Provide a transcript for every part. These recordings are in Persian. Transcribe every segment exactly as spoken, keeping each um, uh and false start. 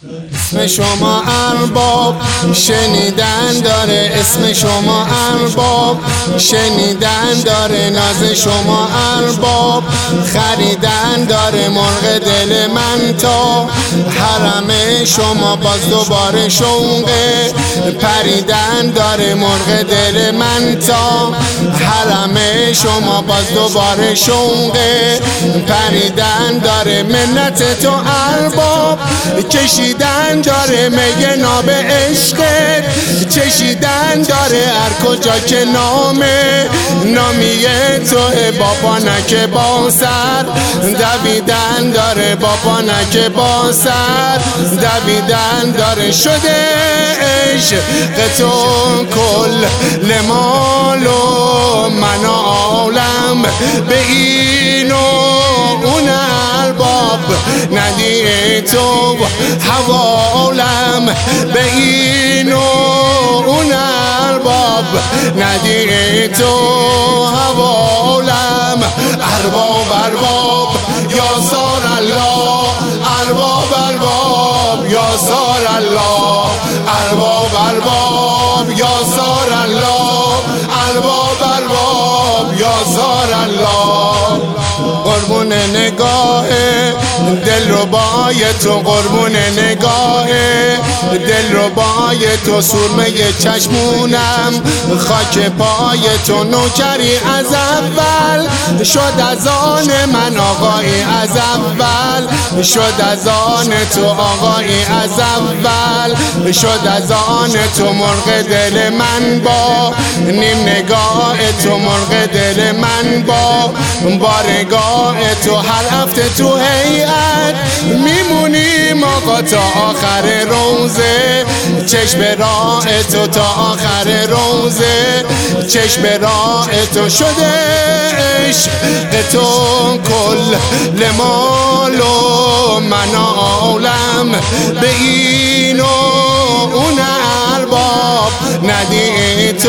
اسم شما ارباب شنیدن داره، اسم شما ارباب شنیدن داره، ناز شما ارباب خریدن داره. مرغ دل من تا حرم شما باز دوباره شوقه پریدن داره. مرغ دل من تا حرم شما باز دوباره شوقه پریدن داره. منت تو ارباب کشیدن داره، میگه ناب عشقت چشیدن داره. هر کجا که نامه نامیه توه، بابا نکه با سر دویدن داره، بابا نکه با سر دویدن داره. شده عشق تو کل لمال و من عالم به این و اون ارباب ندی تو حوالم به این و اون ارباب ندی تو حوالم. ارباب ارباب یا زار الله، ارباب ارباب یا زار الله، ارباب ارباب یا زار الله، ارباب ارباب یا زار الله. قربون نگاه دل رو بای تو، قربون نگاه دل رو بای تو، سرمه چشمونم خاک پای تو. نوکری از اول شد از آن من، آقایی از اول شد از آن تو، آقایی از اول شد از آن تو. مرغ دل من با نیم نگاه تو، مرغ دل من با بارگاه تو. هر هفته تو هیئت میمونیم آقا تا آخر روزه، چشم راه تو تا آخر روزه، چشم راه تو. شده عشق تو کل لمال و من عالم به این و اون ارباب ندی تو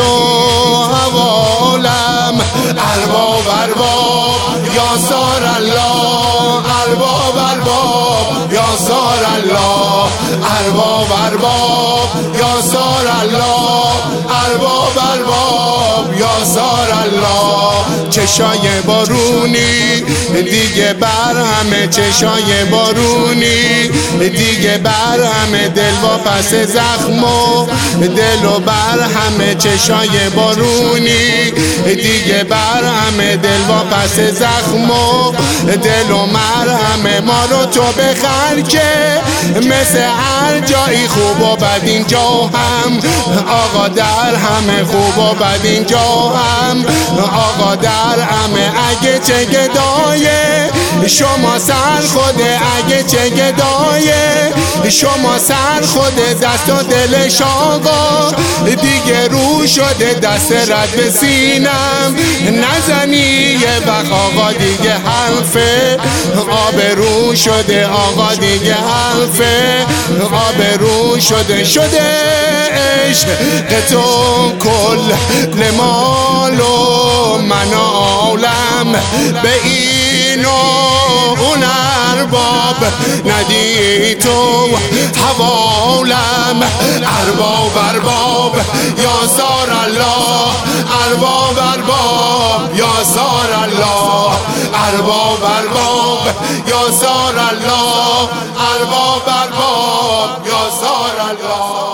حوالم. ارباب ارباب یا زار الله، ارباب ارباب یا زار الله، ارباب ارباب یا زار الله، ارباب ارباب یا زار الله. چشای بارونی دیگه بر همه، چشای بارونی دیگه بر همه، دل و پس زخم و دل و بر همه. چشای بارونی دیگه بر همه، دل و پس زخم و دل و مرهمه. ما رو تو بخر که مثل هر جایی خوب و بد اینجا هم، آقا در همه خوب و بد اینجا هم، آقا در همه. اگه چه گدایه شما سر خوده، اگه چه گدایه شما سر خوده، دست و دلش آقا دیگه رو شده. دست رد به سینم نزنی یه وقت آقا دیگه حرفه، آبرو شده آقا دیگه حرفه، آبرو شده. شده عشق تو کل لمال و من عالم به این و اون ارباب ندی تو حوالم. ارباب ارباب یا زار الله، ارباب ارباب یا زار الله، ارباب ارباب یا زار الله، ارباب ارباب یا زار الله.